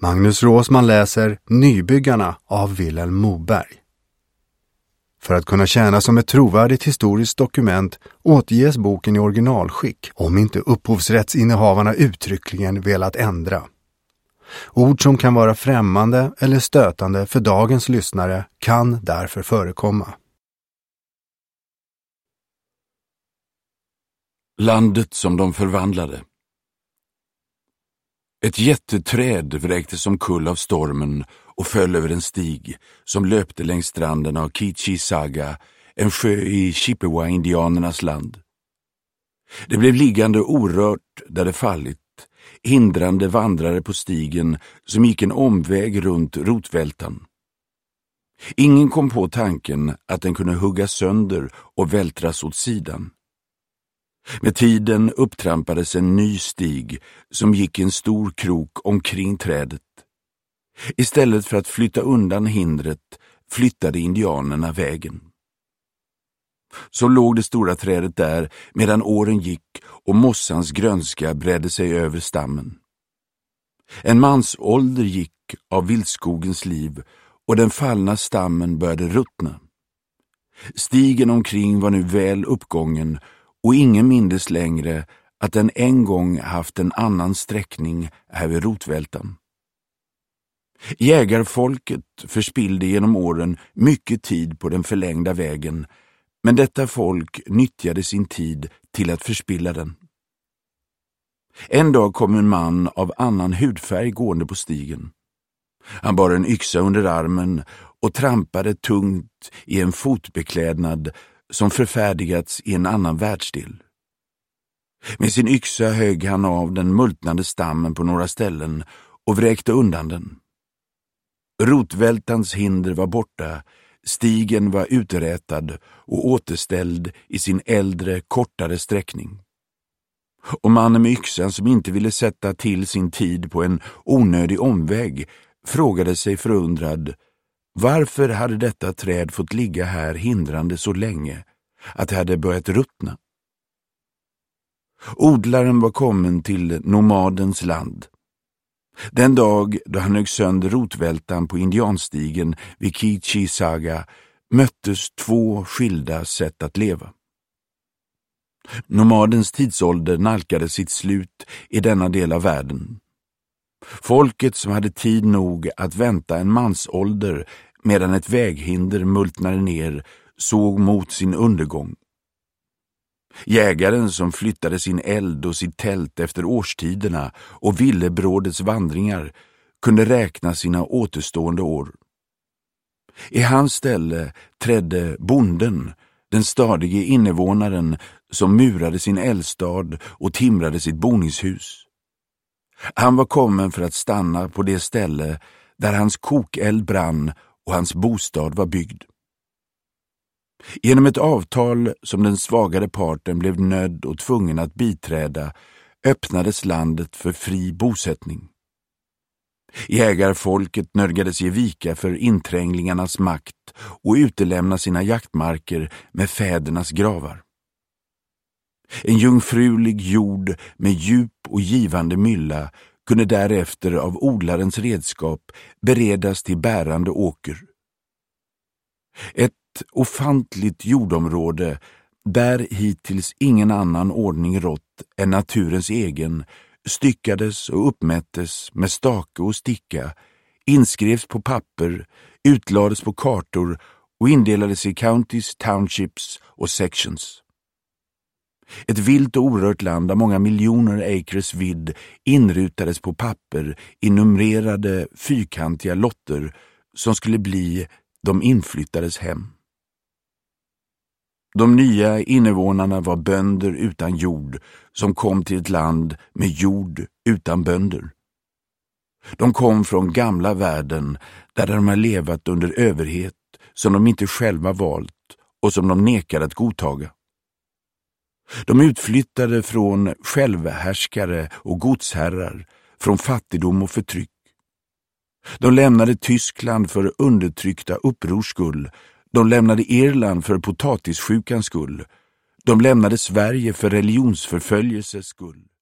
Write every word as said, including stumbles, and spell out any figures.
Magnus Råsman läser Nybyggarna av Vilhelm Moberg. För att kunna tjäna som ett trovärdigt historiskt dokument återges boken i originalskick om inte upphovsrättsinnehavarna uttryckligen velat ändra. Ord som kan vara främmande eller stötande för dagens lyssnare kan därför förekomma. Landet som de förvandlade. Ett jätteträd vräktes omkull av stormen och föll över en stig som löpte längs stranden av Kichi-Saga, en sjö i Chippewa-indianernas land. Det blev liggande orört där det fallit, hindrande vandrare på stigen som gick en omväg runt rotvältan. Ingen kom på tanken att den kunde huggas sönder och vältras åt sidan. Med tiden upptrampades en ny stig som gick en stor krok omkring trädet. Istället för att flytta undan hindret flyttade indianerna vägen. Så låg det stora trädet där medan åren gick och mossans grönska bredde sig över stammen. En mans ålder gick av vildskogens liv och den fallna stammen började ruttna. Stigen omkring var nu väl uppgången och ingen mindes längre att den en gång haft en annan sträckning här vid rotvältan. Jägarfolket förspillde genom åren mycket tid på den förlängda vägen, men detta folk nyttjade sin tid till att förspilla den. En dag kom en man av annan hudfärg gående på stigen. Han bar en yxa under armen och trampade tungt i en fotbeklädnad som förfärdigats i en annan världsdel. Med sin yxa högg han av den multnande stammen på några ställen och vräkte undan den. Rotvältans hinder var borta, stigen var uträtad och återställd i sin äldre, kortare sträckning. Och mannen med yxan som inte ville sätta till sin tid på en onödig omväg frågade sig förundrad: varför hade detta träd fått ligga här hindrande så länge att det hade börjat ruttna? Odlaren var kommen till nomadens land. Den dag då han högg sönder rotvältan på indianstigen vid Kichi-Saga möttes två skilda sätt att leva. Nomadens tidsålder nalkade sitt slut i denna del av världen. Folket som hade tid nog att vänta en mansålder medan ett väghinder multnade ner såg mot sin undergång. Jägaren som flyttade sin eld och sitt tält efter årstiderna och villebrådets vandringar kunde räkna sina återstående år. I hans ställe trädde bonden, den stadige innevånaren som murade sin eldstad och timrade sitt boningshus. Han var kommen för att stanna på det ställe där hans kokeld brann och hans bostad var byggd. Genom ett avtal som den svagare parten blev nödd och tvungen att biträda öppnades landet för fri bosättning. Jägarfolket nödgades ge vika för intränglingarnas makt och utelämna sina jaktmarker med fädernas gravar. En jungfrulig jord med djup och givande mylla kunde därefter av odlarens redskap beredas till bärande åker. Ett ofantligt jordområde där hittills ingen annan ordning rått än naturens egen styckades och uppmättes med stake och sticka, inskrevs på papper, utlades på kartor och indelades i counties, townships och sections. Ett vilt och orört land av många miljoner acres vidd inrutades på papper i numrerade fyrkantiga lotter som skulle bli de inflyttades hem. De nya invånarna var bönder utan jord som kom till ett land med jord utan bönder. De kom från gamla världen där de har levat under överhet som de inte själva valt och som de nekade att godtaga. De utflyttade från självhärskare och godsherrar, från fattigdom och förtryck. De lämnade Tyskland för undertryckta upprors skull. De lämnade Irland för potatissjukans skull. De lämnade Sverige för religionsförföljelses skull.